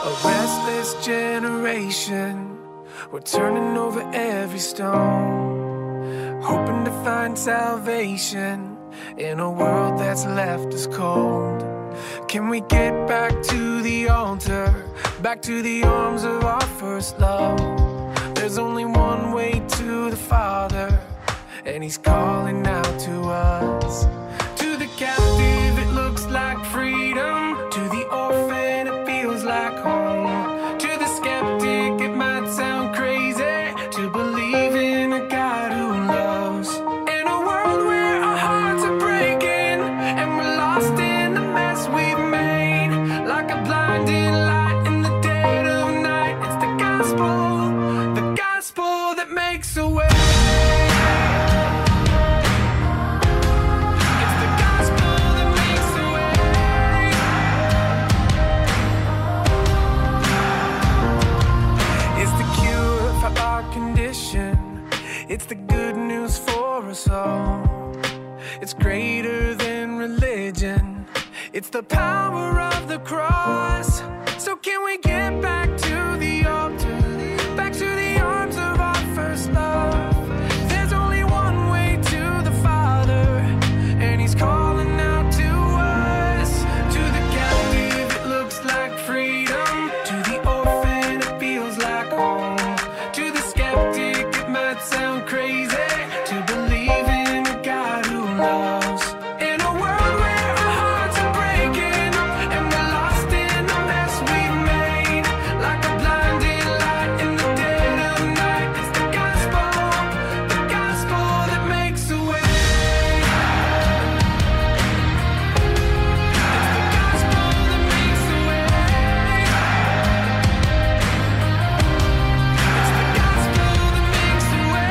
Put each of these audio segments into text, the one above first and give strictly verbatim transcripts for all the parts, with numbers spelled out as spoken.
A restless generation, we're turning over every stone, hoping to find salvation in a world that's left us cold. Can we get back to the altar, back to the arms of our first love? There's only one way to the Father, and He's calling out to us. To the captive it looks like freedom, to the orphan it feels like home. To the skeptic it might sound crazy to believe in a God who loves. In a world where our hearts are breaking and we're lost in the mess we've made, like a blinding light in the dead of night, it's the gospel, the gospel that makes a way. It's the good news for us all. It's greater than religion. It's the power of the cross. So can we get back to the altar, back to the arms of our first love? There's only one way to the Father, and He's calling out to us. To the captive it looks like freedom, to the orphan it feels like home. To the skeptic it might sound crazy to believe in a God who loves. In a world where our hearts are breaking and we're lost in the mess we've made, like a blinding light in the dead of night, it's the gospel, the gospel that makes a way. It's the gospel that makes a way. It's the gospel that makes a way.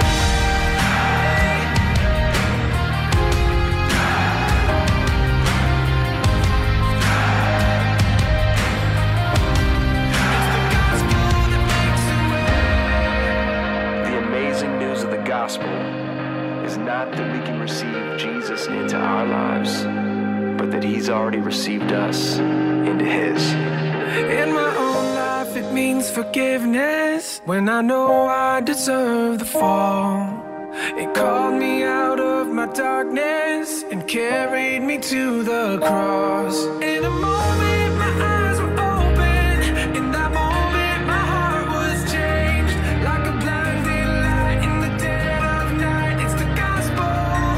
The amazing news of the gospel is not that we can receive Jesus into our lives, but that He's already received us into His. In my own life it means forgiveness when I know I deserve the fall. It called me out of my darkness and carried me to the cross. In a moment my eyes were open, in that moment my heart was changed, like a blinding light in the dead of night, it's the gospel.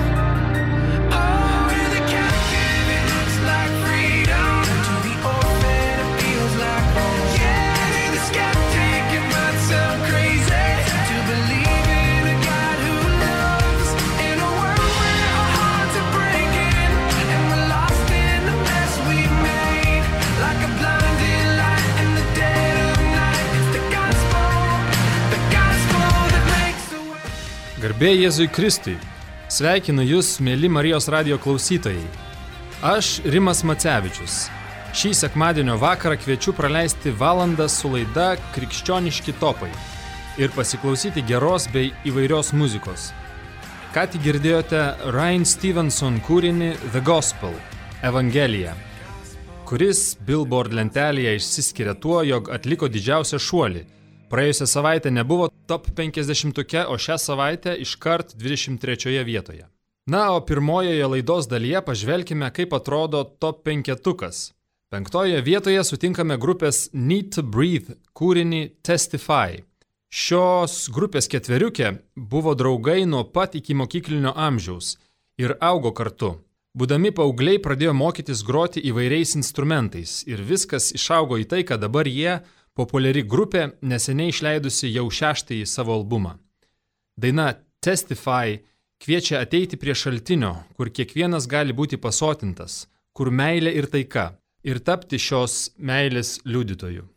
Oh, to the captive it looks like freedom, to the orphan it feels like home. Yeah, to the skeptic it might sound crazy to believe in a God who loves. In a world where our hearts are breaking and we're lost in the mess we've made, like a blinding light in the dead of night, it's the gospel, the gospel that makes a way. Garbė Jėzui Kristui. Sveikinu Jūs, mėly Marijos radijo klausytojai. Aš Rimas Macevičius. Šį sekmadienio vakarą kviečiu praleisti valandą su laida Krikščioniški topai ir pasiklausyti geros bei įvairios muzikos. Ką tik girdėjote Ryan Stevenson kūrinį The Gospel – Evangelija, kuris Billboard lentelėje išsiskiria tuo, jog atliko didžiausią šuolį. Praėjusią savaitę nebuvo top penkiasdešimtuke, o šią savaitę iškart dvidešimt trečioje vietoje. Na, o pirmojoje laidos dalyje pažvelkime, kaip atrodo top penketukas. Penktojoje vietoje sutinkame grupės Need to Breathe kūrinį Testify. Šios grupės ketveriukė buvo draugai nuo pat iki mokyklinio amžiaus ir augo kartu. Būdami paaugliai pradėjo mokytis groti įvairiais instrumentais ir viskas išaugo į tai, kad dabar jie populiari grupė neseniai išleidusi jau šeštąjį savo albumą. Daina Testify kviečia ateiti prie šaltinio, kur kiekvienas gali būti pasotintas, kur meilė ir taika, ir tapti šios meilės liudytoju.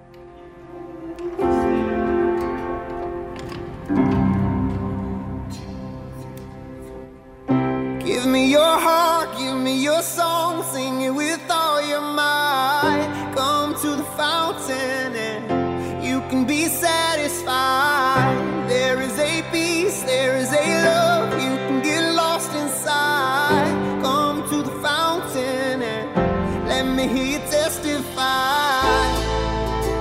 Give me your heart, give me your song, sing it with all your might. Come to the fountain and you can be satisfied. There is a peace, there is a love, you can get lost inside. Come to the fountain and let me hear you testify.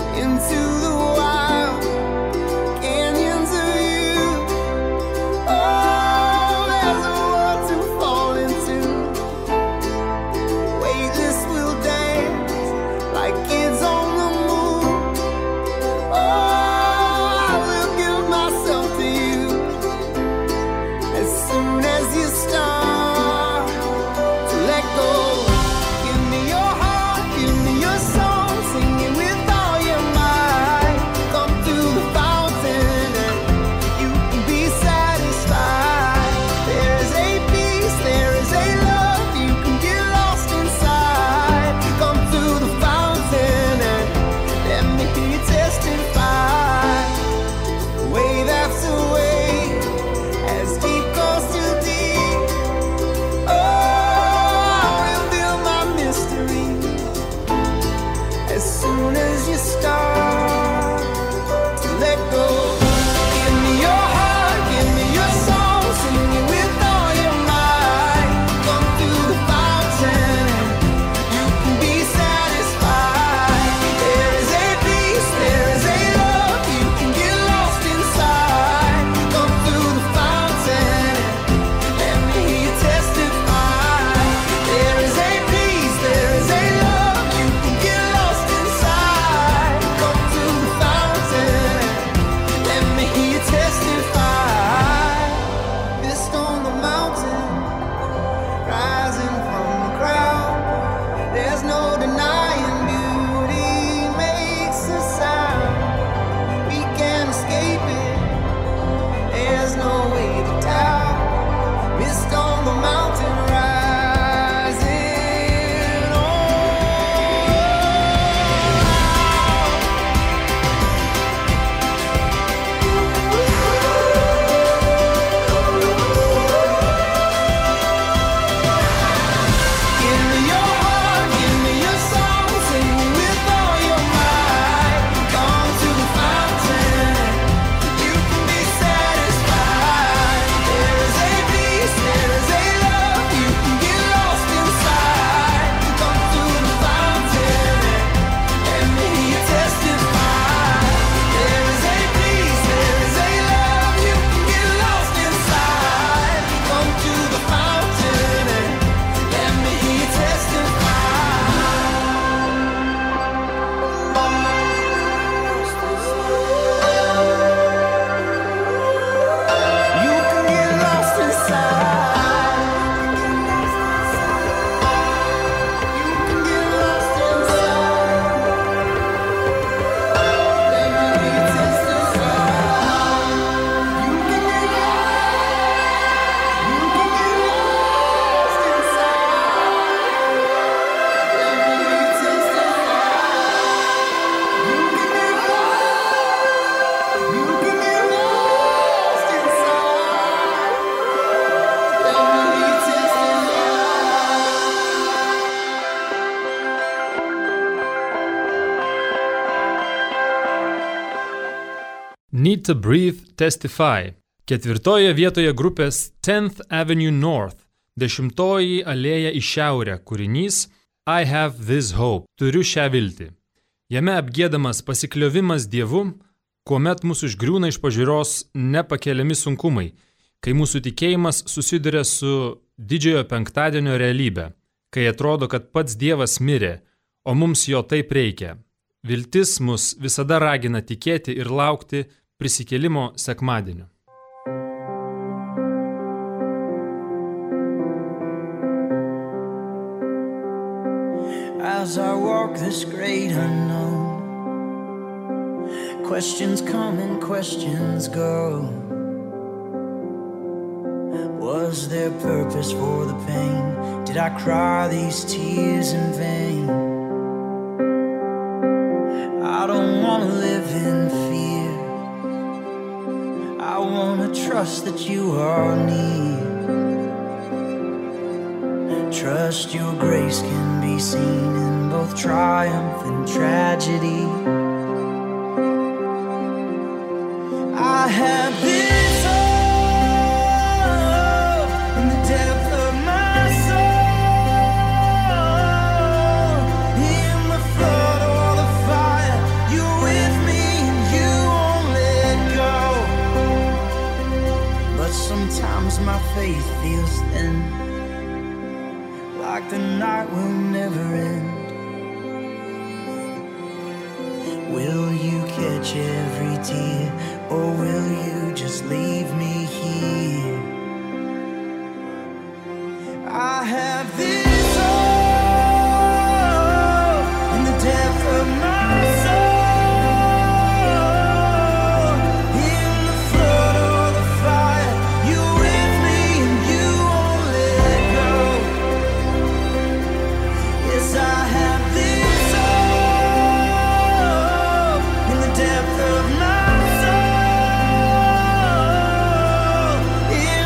soon as you start to let go. Give me your heart, give me your soul, sing it with all your might. Come through the fountain, you can be satisfied. There is a peace, there is a love, you can get lost inside. Come through the fountain, let me hear you testify. There is a peace, there is a love, you can get lost inside. Come through the fountain, let me hear you testify. Mist on the mountain, rising from the ground. There's no denying beauty makes a sound. We can't escape it, there's no way to doubt. Mist on the mountain, rising on. Give me your heart, give me your soul, sing it with all your might. Come to the fountain, you can be satisfied. There is a peace, there is a love, you can get lost inside. Come to the fountain, let me hear you testify. There is a peace, there is a love, you can get lost inside. Come to the fountain, let me hear you testify. You can get lost inside. You can get lost inside. Let me hear you testify. You can get lost. You can get lost inside. Let me hear you testify. You can get lost. You can get lost inside. Let me hear you testify. Need to Breathe, Testify. Ketvirtoje vietoje grupės tenth Avenue North, dešimtoji alėja į šiaurę kūrinys I Have This Hope, turiu šią viltį. Jame apgiedamas pasikliovimas Dievu, kuomet mūsų užgriūna iš pažiūros nepakeliami sunkumai, kai mūsų tikėjimas susiduria su didžiojo penktadienio realybė, kai atrodo, kad pats Dievas mirė, o mums jo taip reikia. Viltis mus visada ragina tikėti ir laukti prisikėlimo sekmadienio. As I walk this great unknown, questions come and questions go. Was there purpose for the pain? Did I cry these tears in vain? I don't want to live in fear. I want to trust that you are near. Trust your grace can be seen in both triumph and tragedy. I have this hope in the depth of my soul. In the flood or the fire, you're with me and you won't let go. But sometimes my faith feels thin, like the night will never end. Will you catch every tear, or will you just leave me here? I have this hope in the depth of my soul. In the flood or the fire, you're with me and you won't let go. Yes, I have this hope in the depth of my soul. In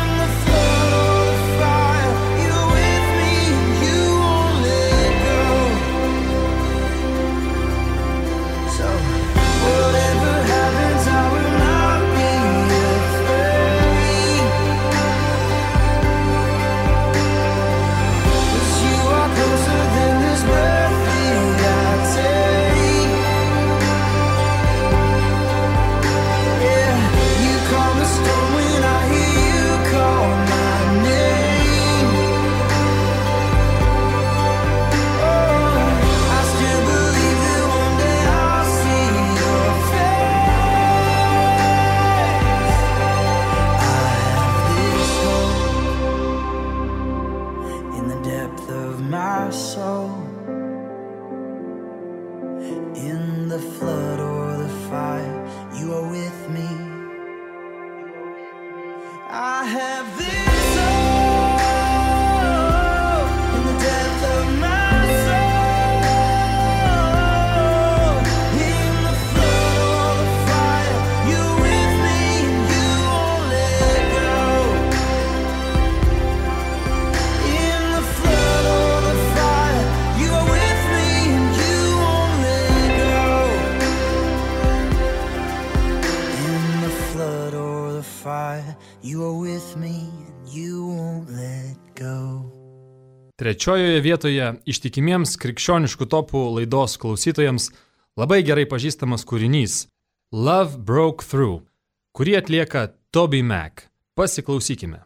You are with me and you won't let go. Trečiojoje vietoje ištikimiems krikščioniškų topų laidos klausytojams labai gerai pažįstamas kūrinys Love Broke Through, kurį atlieka Toby Mac. Pasiklausykime.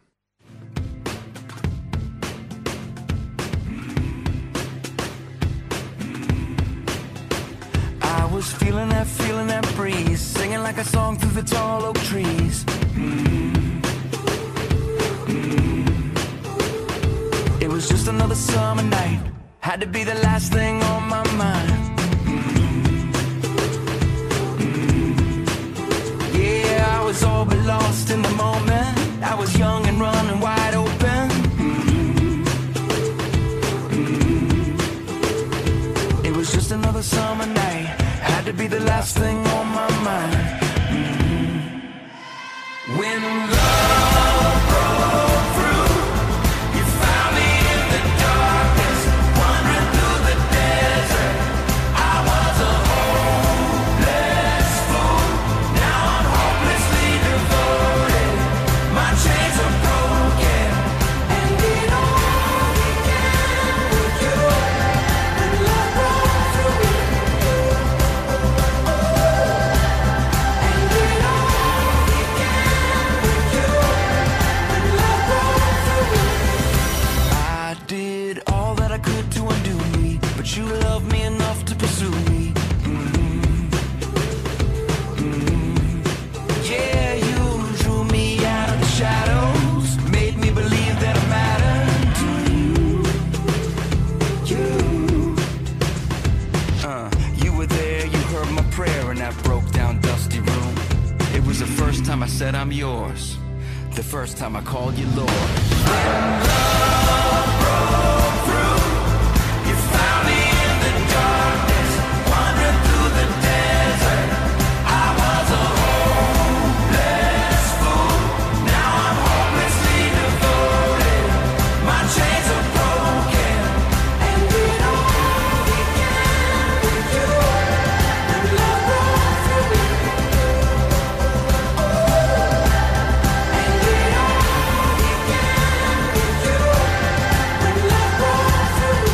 I was feeling that, feeling that breeze, singing like a song through the tall oak trees. Mm-hmm. It was just another summer night, had to be the last thing on my mind. Yeah, I was all but lost in the moment. I was young and running wide open. It was just another summer night, had to be the last thing on my mind. When love broke through, you found me in the darkness, wandering through the desert. I was a hopeless fool, now I'm hopelessly devoted. My chains are broken, and it all began with you. When love broke through, and it all began with you. When love broke through, I did all that I could to undo me, but you loved me enough to pursue me. Mm-hmm. Mm-hmm. Yeah, you drew me out of the shadows, made me believe that I mattered to you. You, uh, you were there, you heard my prayer in that broke down dusty room. It was the first time I said I'm yours, the first time I called you Lord. When love broke through, you found me in the darkness, wandering through the desert. I was a hopeless fool, now I'm hopelessly devoted. My chains are broken, and it all began with you. When love broke through, and it all began with you. When love broke through.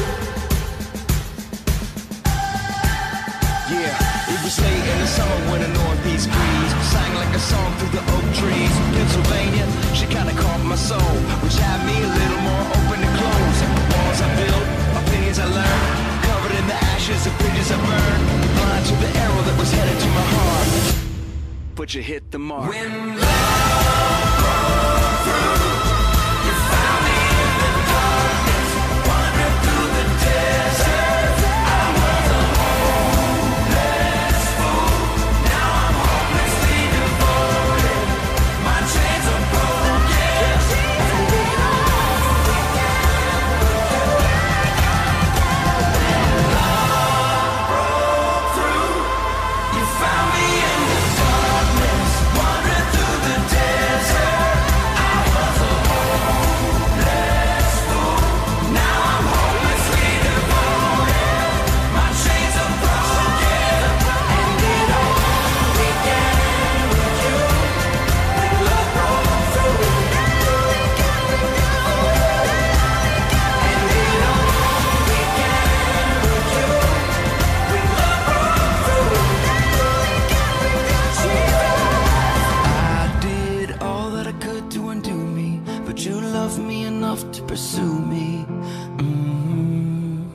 Yeah, it was late in the summer when a northeast breeze sang like a song through the oak trees. Pennsylvania, she kinda caught my soul, which had me a little more open to close. Walls I built, opinions I learned, covered in the ashes of bridges I burned, blind to the arrow that was headed to my heart. But you hit the mark. When love broke through, you found me in the darkness, wandering through the desert. I was a hopeless fool, now I'm hopelessly devoted. My chains are broken, and it all began with you. When love broke through, you found me in the darkness, wandering through the desert. I was a hopeless fool, now I'm hopelessly devoted. My chains are broken, and it all began with you. When love broke through, and it all began with you. When love broke through, I did all that I could to undo me, but you loved me enough to pursue me. Mm-hmm.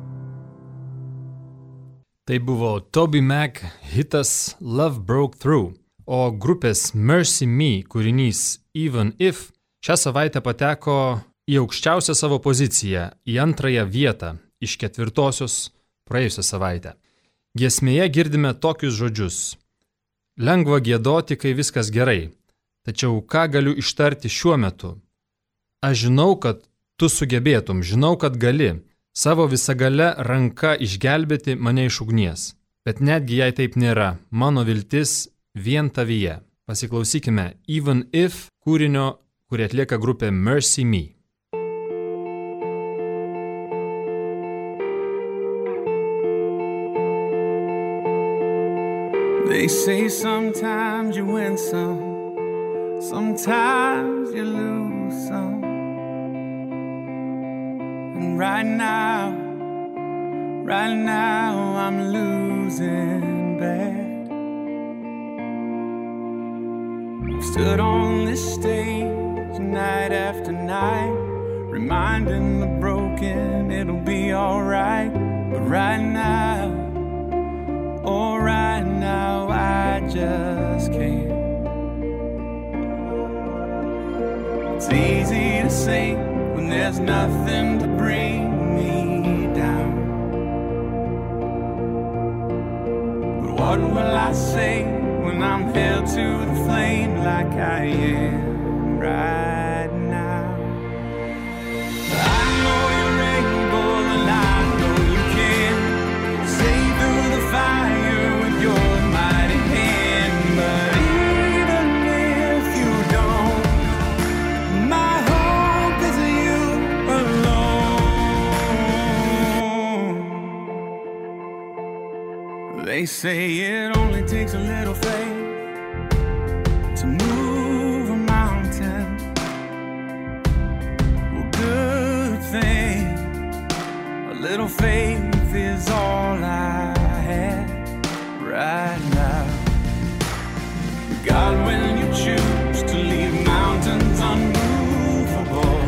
Tai buvo Toby Mac hitas Love Broke Through, o grupės Mercy Me kūrinys Even If šią savaitę pateko į aukščiausią savo poziciją, į antrąją vietą iš ketvirtosios praėjusią savaitę. Giesmėje girdime tokius žodžius. Lengva giedoti, kai viskas gerai, tačiau ką galiu ištarti šiuo metu? Aš žinau, kad tu sugebėtum, žinau, kad gali savo visagale ranka išgelbėti mane iš ugnies. Bet netgi jei taip nėra, mano viltis vien tavyje. Pasiklausykime Even If kūrinio, kurį atlieka grupė Mercy Me. They say sometimes you win some Sometimes you lose some. And right now, right now I'm losing bad. I've stood on this stage night after night, reminding the broken it'll be alright. But right now, oh right now I just can't. It's easy to say when there's nothing to bring me down. But what will I say when I'm held to the flame like I am right now? I know you're able and I know you can see through the fire with your mighty hand. But even if you don't, my hope is you alone. They say it only takes a little faith to move a mountain. Well, good thing, a little faith is all I have right now. God, when you choose to leave mountains unmovable,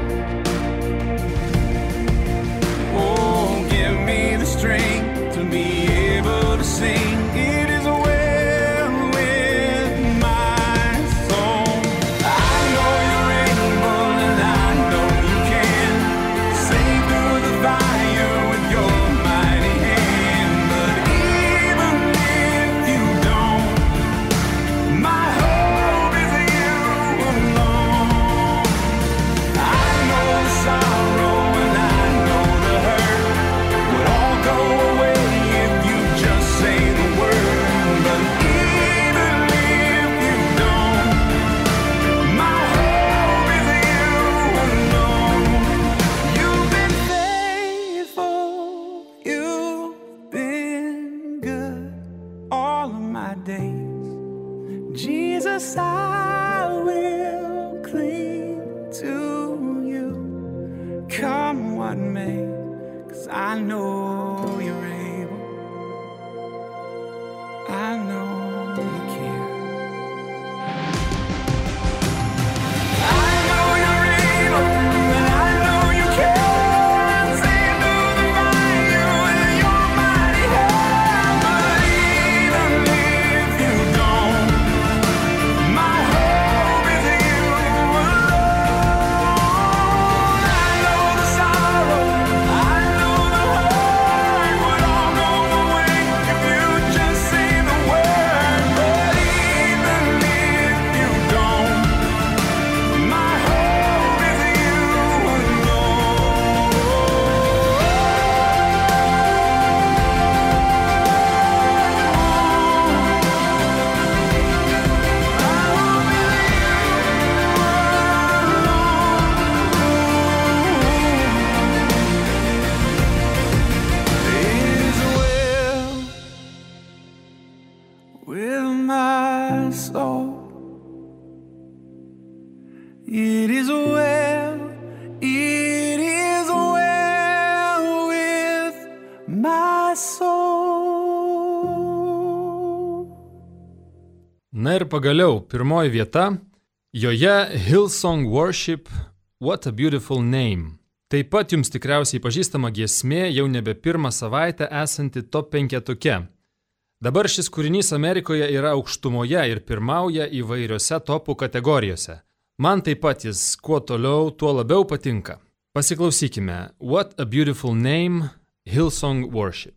oh, give me the strength to be able to sing. It is well with my soul. I know you're able and I know you can see through the fire with your mighty hand. But even if you don't, my hope is you alone. I know the sorrow and I know the hurt would all go away if you just say the word. But even if you don't, my hope is you alone. You've been faithful, you've been good all of my days. Jesus, I will cling to you, come what may, 'cause I know you're able, I know you can. I know you're able, and I know you can see through the fire with your mighty hand. But even if you don't, my hope is you alone. I know the sorrow, I know the hurt would all go away if you just say the word. But even if you don't, my hope is you It is well with my soul. It is well, it is well with my soul. Na ir pagaliau, pirmoji vieta, joje Hillsong Worship, What a Beautiful Name. Taip pat jums tikriausiai pažįstama giesmė, jau nebe pirmą savaitę esanti top penketuke. Dabar šis kūrinys Amerikoje yra aukštumoje ir pirmauja įvairiose topų kategorijose. Man taip pat jis kuo toliau, tuo labiau patinka. Pasiklausykime What a Beautiful Name, Hillsong Worship.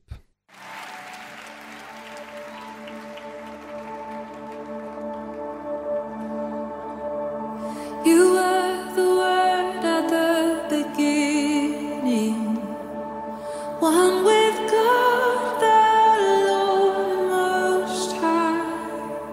You were the Word at the beginning, one with God the Lord Most High.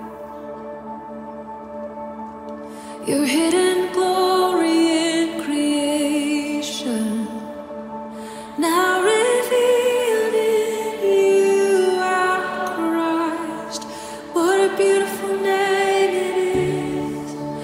Your hidden glory in creation, now revealed in you, our Christ. What a beautiful name it is.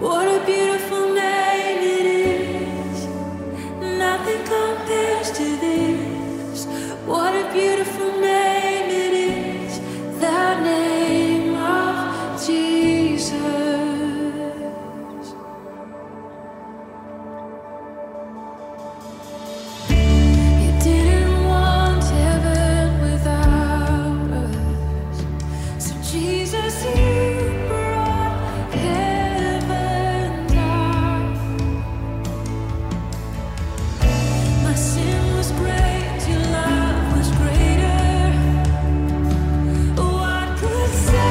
What a beautiful name it is. Nothing compares to this. What a beautiful name it is. The name of Jesus. You didn't want heaven without us. So Jesus, you brought heaven down. My sin was great, your love was greater. What could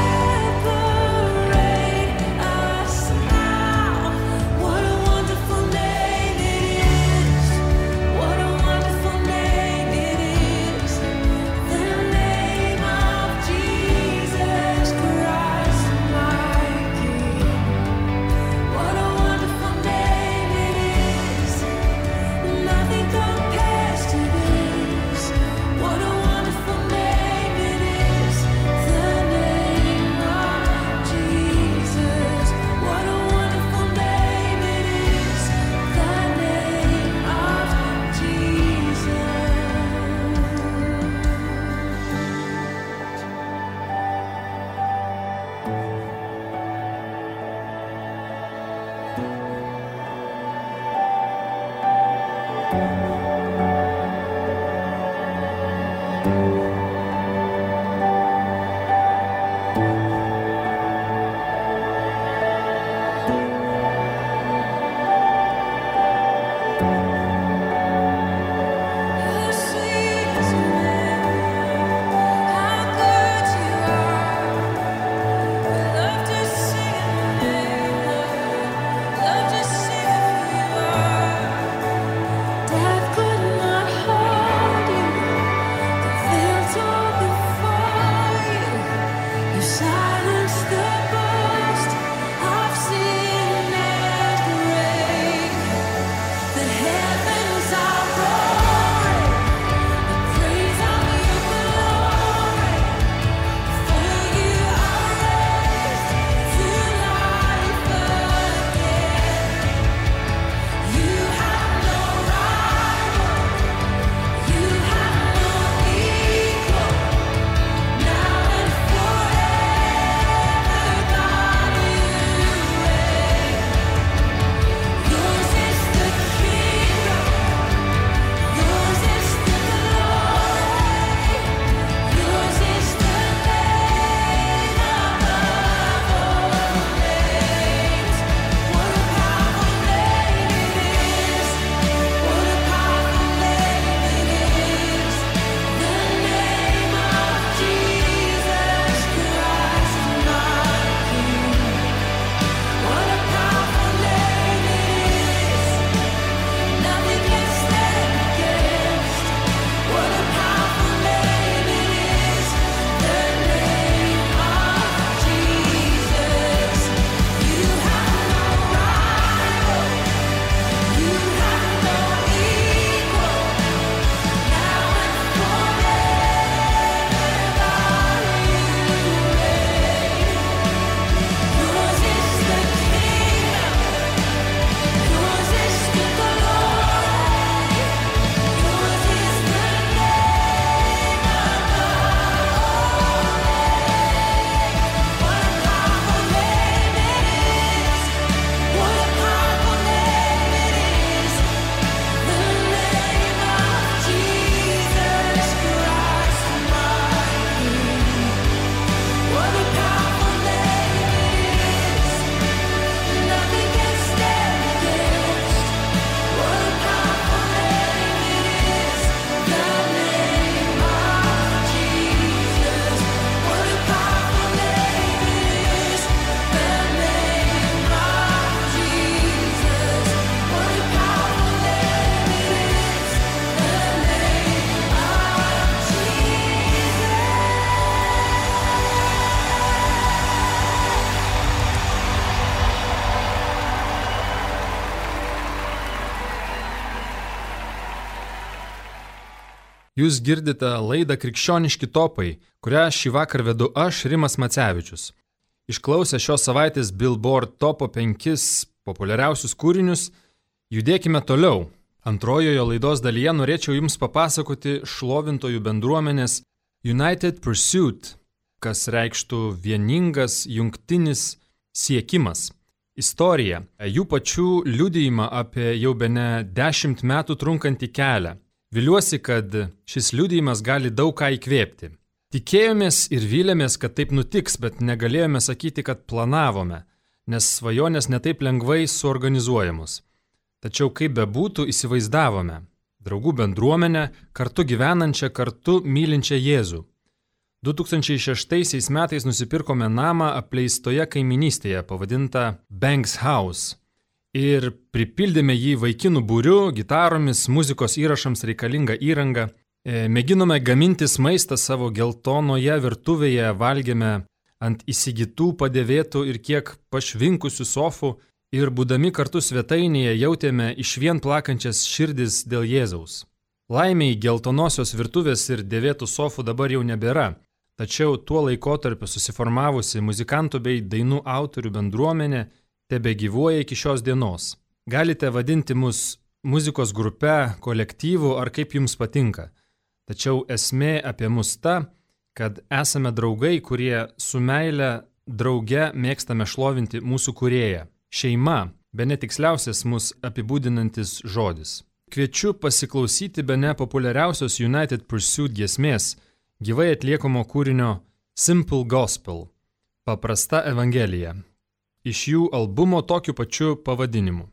separate us now? What a wonderful name it is. What a wonderful name it is. The name of Jesus Christ, my King. What a wonderful name it is. Nothing compares to this. What a wonderful name it is. The name of Jesus. What a wonderful name it is. The name of Jesus. You're sweet as a how good you are. We love to sing your name, Lord. Love to sing who you are. Death could not hold you. The veil tore before you. You silenced the boast of sin and grave. The heavens are roaring, the praise of your glory. For you are raised to life again. You have no rival, you have no equal. Now and forever, God, you reign. Yours is the kingdom. Yours is the glory. Yours is the name above all names. What a powerful name it is. What a powerful name it is. The name of Jesus Christ, my King. What a powerful name it is. Nothing can stand against. What a powerful name it is. The name of Jesus. You have no rival. You have no equal. Now and forever, God, you reign. Yours is the kingdom. Yours is the glory. Yours is the name above all names. What a powerful name it is. What a powerful name it is. The name of Jesus Christ, my King. What a powerful name it is. Nothing can stand against. What a powerful name it is. The name of Jesus. What a powerful name it is. The name of Jesus. What a powerful name it is. The name of Jūs girdite laidą Krikščioniški topai, kurią šį vakar vedu aš, Rimas Macevičius. Išklausę šios savaitės Billboard topo penkis populiariausius kūrinius, judėkime toliau. Antrojoje laidos dalyje norėčiau Jums papasakoti šlovintojų bendruomenės United Pursuit, kas reikštų vieningas, jungtinis siekimas. Istorija, jų pačių liudijimą apie jau bene dešimt metų trunkantį kelią. Viliuosi, kad šis liudijimas gali daug ką įkvėpti. Tikėjomės ir vylėmės, kad taip nutiks, bet negalėjome sakyti, kad planavome, nes svajonės netaip lengvai suorganizuojamos. Tačiau kaip bebūtų įsivaizdavome draugų bendruomenę, kartu gyvenančią, kartu mylinčią Jėzų. du tūkstančiai šeštaisiais metais nusipirkome namą apleistoje kaiminystėje pavadintą Banks House ir pripildėme jį vaikinų būriu, gitaromis, muzikos įrašams reikalingą įrangą. Mėginome gamintis maistą savo geltonoje virtuvėje, valgėme ant įsigytų padėvėtų ir kiek pašvinkusių sofų ir būdami kartu svetainėje jautėme išvien plakančias širdis dėl Jėzaus. Laimiai geltonosios virtuvės ir dėvėtų sofų dabar jau nebėra, tačiau tuo laikotarpiu susiformavusi muzikantų bei dainų autorių bendruomenė tebegyvuoja iki šios dienos. Galite vadinti mus muzikos grupe, kolektyvu ar kaip jums patinka. Tačiau esmė apie mus ta, kad esame draugai, kurie su meile drauge mėgstame šlovinti mūsų kūrėją. Šeima, bene tiksliausias mus apibūdinantis žodis. Kviečiu pasiklausyti bene populiariausios United Pursuit giesmės, gyvai atliekamo kūrinio Simple Gospel, paprasta evangelija, iš jų albumo tokiu pačiu pavadinimu.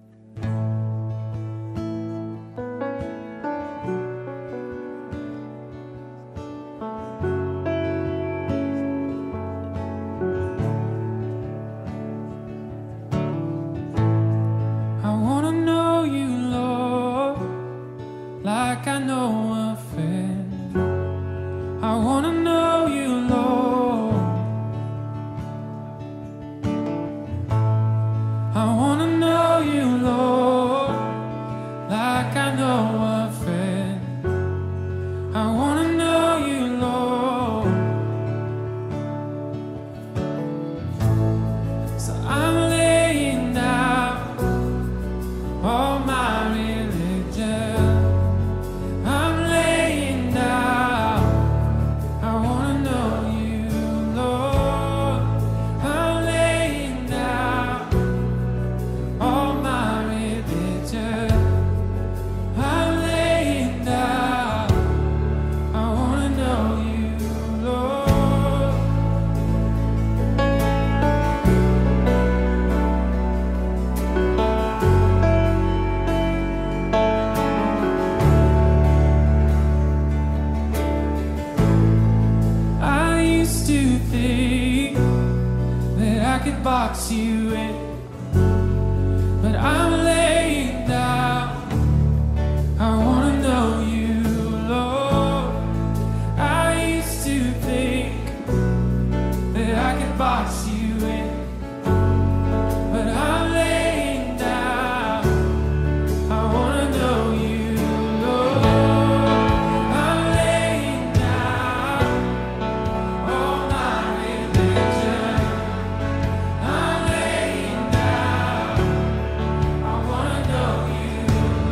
box you in, but I'm laying down. I wanna know you, Lord. I used to think that I could box you in, but I'm laying down. I wanna know you, Lord. I'm laying down all my religion. I'm laying down. I wanna know you,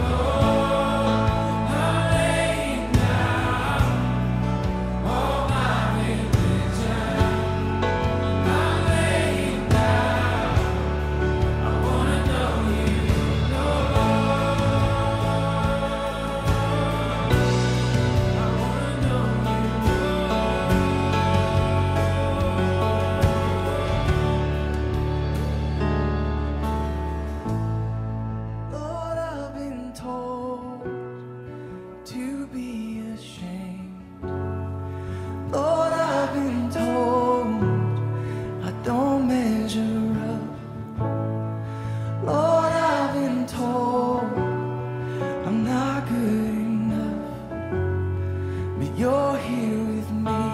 Lord. I'm laying down all my religion. I'm laying down. I wanna know you, Lord. I wanna know you, Lord. I've been told to be ashamed. Lord, I've been told I don't measure up. Lord, I've been told I'm not good enough, but you're here with me.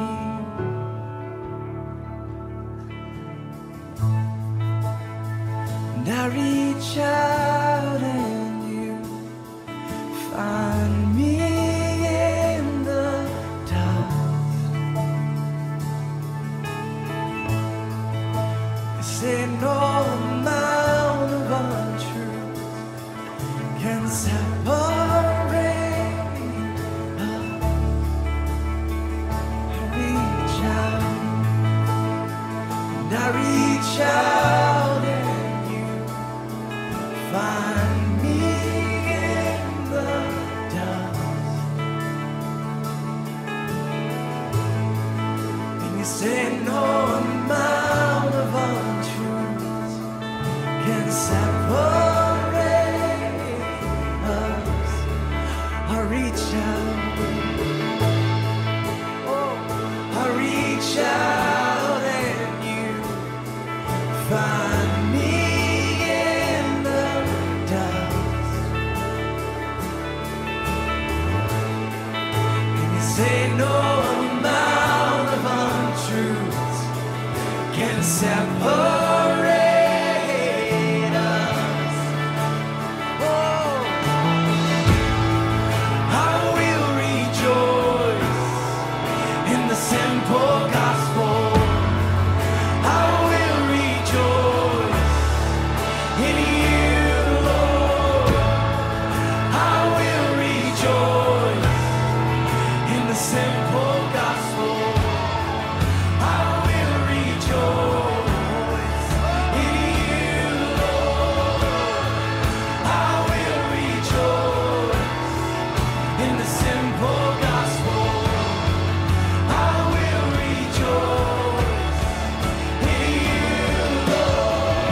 And I reach out and you find me in the dust. find me in the dust. And you say no amount of untruths can separate us. I reach out, oh, I reach out and you find me in the dust. And you say no amount of untruths can separate us. Oh, I will rejoice in the simple gospel. I will rejoice in you, Lord. I will rejoice in the simple gospel. I will rejoice in you, Lord. I will rejoice in the simple gospel. I will rejoice in you, Lord.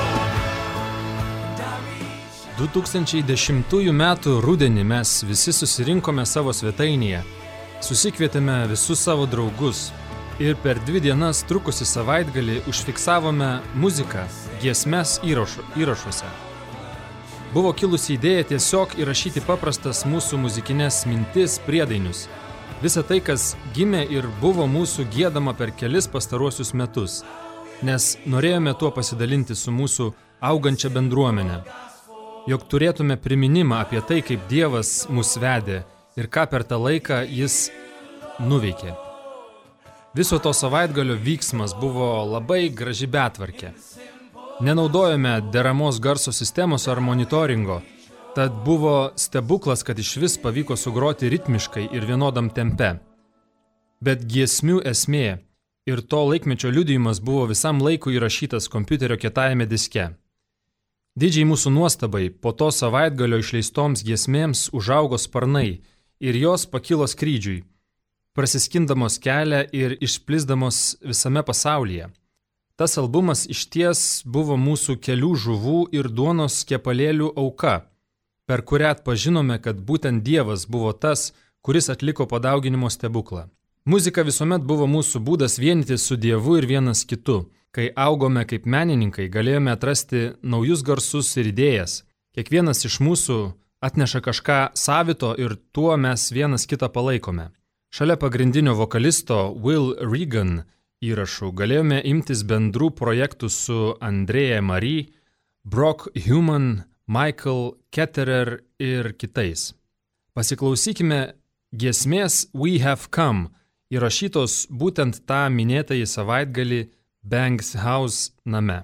And I reach out. du tūkstančiai dešimtųjų metų rudenį mes visi susirinkome savo svetainėje, susikvietėme visus savo draugus ir per dvi dienas trukusį savaitgalį užfiksavome muziką, giesmes įrašu, įrašuose. Buvo kilusi idėja tiesiog įrašyti paprastas mūsų muzikinės mintis, priedainius. Visa tai, kas gimė ir buvo mūsų giedama per kelis pastaruosius metus, nes norėjome tuo pasidalinti su mūsų augančia bendruomenė, jog turėtume priminimą apie tai, kaip Dievas mus vedė ir ką per tą laiką Jis nuveikė. Viso to savaitgalio vyksmas buvo labai graži betvarkė. Nenaudojome deramos garso sistemos ar monitoringo, tad buvo stebuklas, kad išvis pavyko sugroti ritmiškai ir vienodam tempe. Bet giesmių esmė ir to laikmečio liudijimas buvo visam laikui įrašytas kompiuterio kietajame diske. Didžiai mūsų nuostabai po to savaitgalio išleistoms giesmėms užaugo sparnai ir jos pakilo skrydžiui, prasiskindamos kelią ir išplisdamos visame pasaulyje. Tas albumas išties buvo mūsų kelių žuvų ir duonos kepalėlių auka, per kurią atpažinome, kad būtent Dievas buvo tas, kuris atliko padauginimo stebuklą. Muzika visuomet buvo mūsų būdas vienytis su Dievu ir vienas kitu. Kai augome kaip menininkai, galėjome atrasti naujus garsus ir idėjas. Kiekvienas iš mūsų atneša kažką savito ir tuo mes vienas kitą palaikome. Šalia pagrindinio vokalisto Will Regan įrašų galėjome imtis bendrų projektų su Andrea Marie, Brock Human, Michael Ketterer ir kitais. Pasiklausykime giesmės We Have Come, įrašytos būtent tą minėtąjį savaitgalį Banks House name.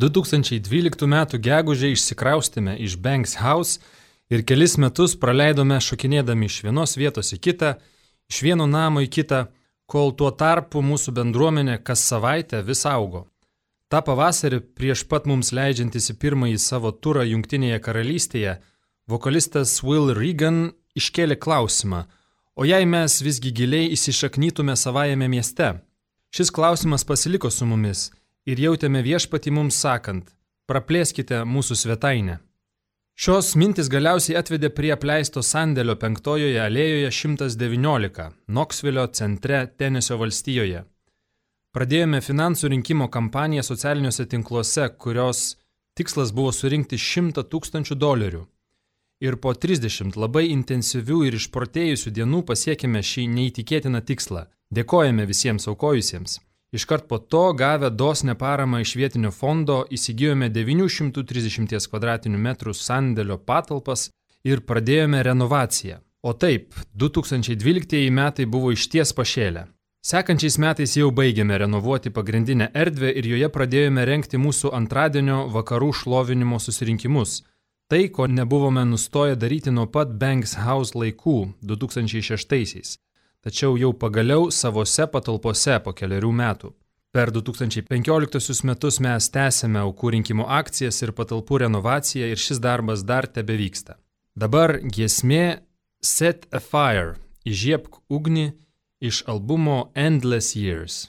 du tūkstančiai dvyliktų metų gegužę išsikraustėme iš Banks House ir kelis metus praleidome šokinėdami iš vienos vietos į kitą, iš vieno namo į kitą, kol tuo tarpu mūsų bendruomenė kas savaitę vis augo. Ta pavasarį, prieš pat mums leidžiantis į pirmąjį savo turą Jungtinėje karalystėje, vokalistas Will Regan iškėlė klausimą, o jei mes visgi giliai įsišaknytume savajame mieste? Šis klausimas pasiliko su mumis ir jautėme viešpatį mums sakant, praplėskite mūsų svetainę. Šios mintis galiausiai atvedė prie apleisto sandėlio penktojoje alėjoje šimtas devyniolika, Knoxville'o centre Tenesio valstijoje. Pradėjome finansų rinkimo kampaniją socialiniuose tinkluose, kurios tikslas buvo surinkti šimtą tūkstančių dolerių. Ir po trisdešimt labai intensyvių ir išprotėjusių dienų pasiekėme šį neįtikėtiną tikslą. Dėkojame visiems aukojusiems. Iškart po to, gavę dosnę paramą iš vietinio fondo, įsigijome devynių šimtų trisdešimt kvadratinių metrų sandėlio patalpas ir pradėjome renovaciją. O taip, du tūkstančiai dvyliktieji metai buvo išties pašėlę. Sekančiais metais jau baigėme renovuoti pagrindinę erdvę ir joje pradėjome rengti mūsų antradienio vakarų šlovinimo susirinkimus. Tai, ko nebuvome nustoję daryti nuo pat Banks House laikų du tūkstančiai šeštaisiais. Tačiau jau pagaliau savose patalpose po keliarių metų. Per du tūkstančiai penkioliktuosius metus mes tęsėme aukų rinkimo akcijas ir patalpų renovaciją ir šis darbas dar tebevyksta. Dabar giesmė Set a Fire, įžiebk ugnį iš albumo Endless Years.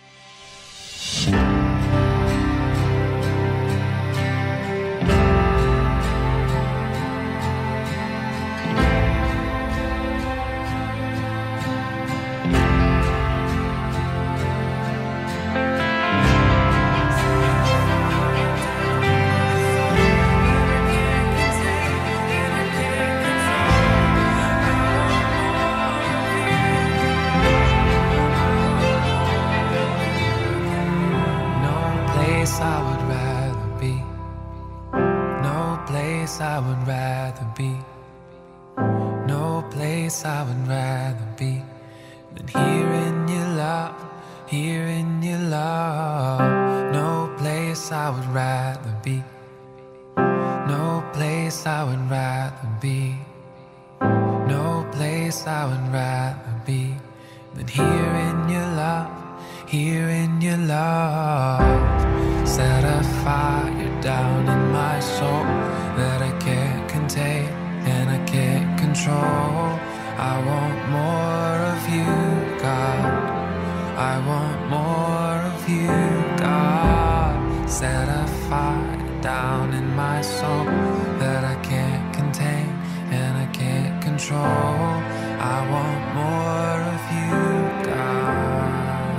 I would rather be. No place I would rather be than here in your love, here in your love. No place I would rather be. No place I would rather be. No place I would rather be than here in your love, here in your love. Set a fire down in my soul that I can't contain and I can't control. I want more of you, God. I want more of you, God. Set a fire down in my soul that I can't contain and I can't control. I want more of you, God.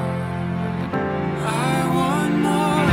I want more.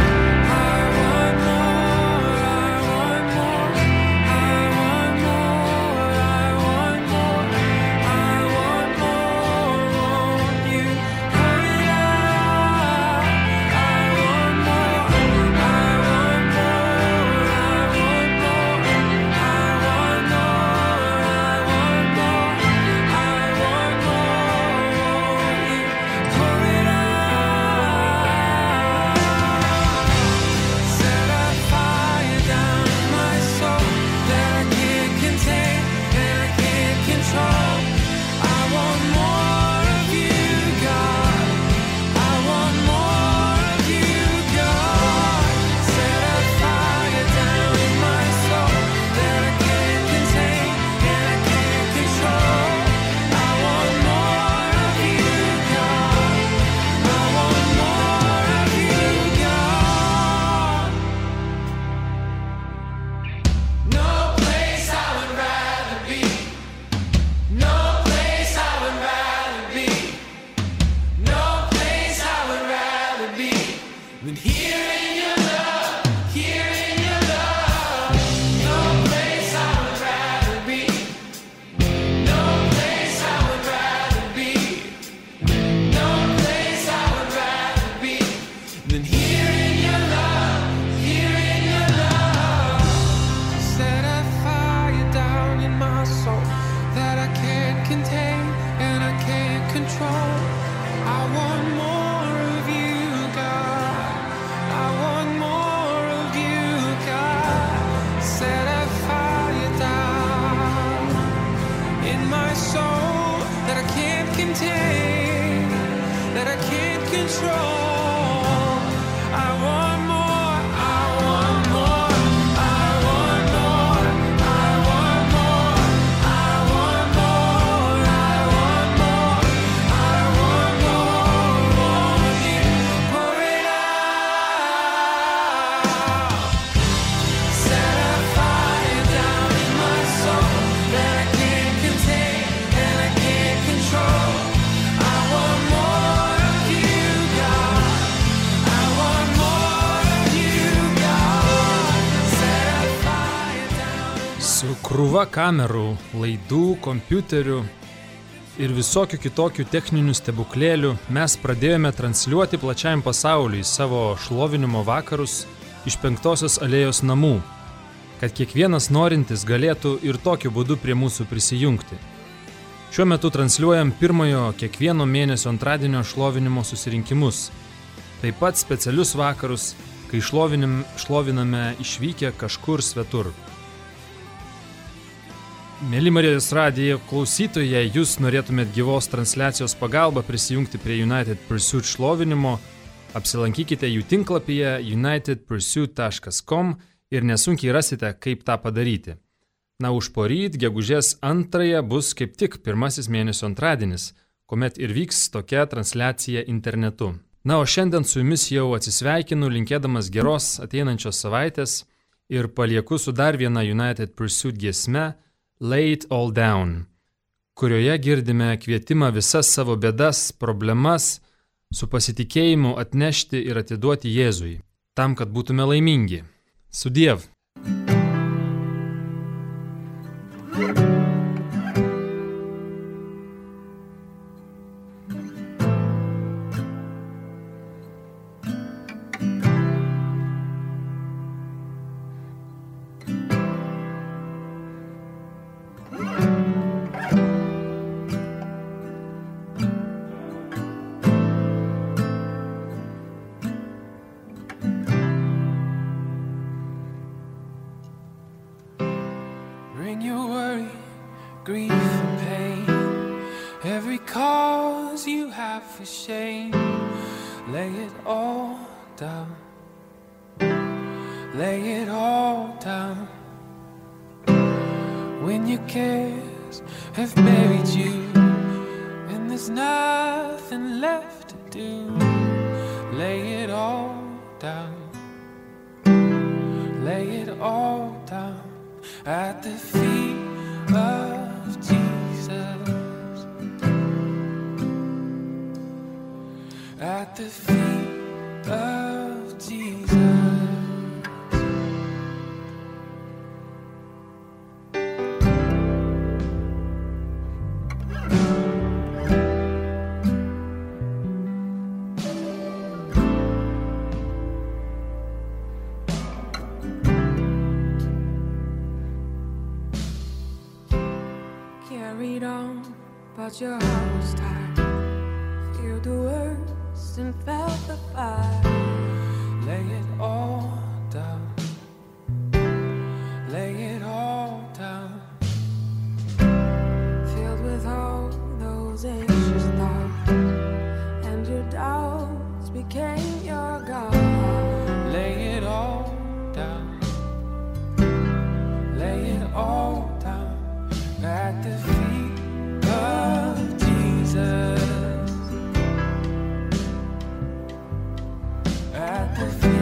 I want more of you, God. control. I want more, I want more, I want more, I want more, I want more, I want more, I want more, want you, pour it out. Set a fire down in my soul that I can't contain and I can't control. I want more of you, God. I want more of you, God. Set a fire down. Su krūva kamerų, laidų, kompiuterių ir visokių kitokių techninių stebuklėlių mes pradėjome transliuoti plačiajam pasauliui savo šlovinimo vakarus iš Penktosios alėjos namų, kad kiekvienas norintis galėtų ir tokiu būdu prie mūsų prisijungti. Šiuo metu transliuojam pirmojo kiekvieno mėnesio antradienio šlovinimo susirinkimus, taip pat specialius vakarus, kai šlovinim, šloviname išvykę kažkur svetur. Mėly Marijos radijo klausytojai, jei jūs norėtumėt gyvos transliacijos pagalba prisijungti prie United Pursuit šlovinimo, apsilankykite jų tinklapyje united pursuit taškas com ir nesunkiai rasite, kaip tą padaryti. Na, už poryt, gegužės antrąją bus kaip tik pirmasis mėnesio antradienis, kuomet ir vyks tokia transliacija internetu. Na, o šiandien su jumis jau atsisveikinu, linkėdamas geros ateinančios savaitės ir palieku su dar viena United Pursuit giesme Lay It All Down, kurioje girdime kvietimą visas savo bėdas, problemas su pasitikėjimu atnešti ir atiduoti Jėzui, tam, kad būtume laimingi. Sudiev. Bring your worry, grief and pain, every cause you have for shame. Lay it all down, lay it all down. When your cares have buried you and there's nothing left to do, lay it all down, lay it all down. At the feet of Jesus, at the feet of Jesus. Carried on, but your heart was tired. Feared the worst and felt the fire. Lay it all down, lay it all down. Filled with all those anxious thoughts, and your doubts became your God. Lay it all down, lay it all down. At the feet of Jesus, at the feet